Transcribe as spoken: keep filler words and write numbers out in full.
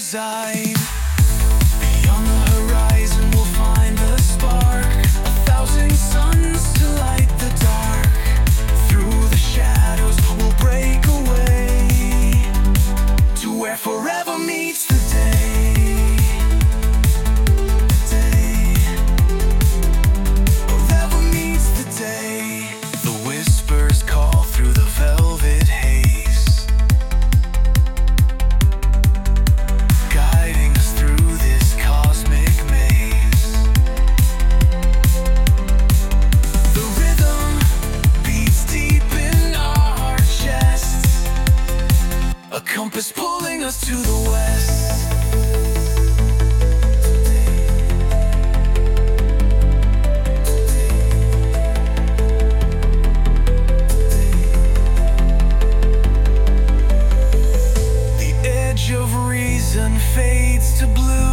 reside. Beyond the horizon we'll find a spark, a thousand suns to light the dark. Through the shadows we'll break away to where forever meets the day. Day. Forever meets the day. The whispers call through the velvet haze, guiding us through this cosmic maze. The rhythm beats deep in our chests, a compass pulling us to the west. The edge of reason fades to blue,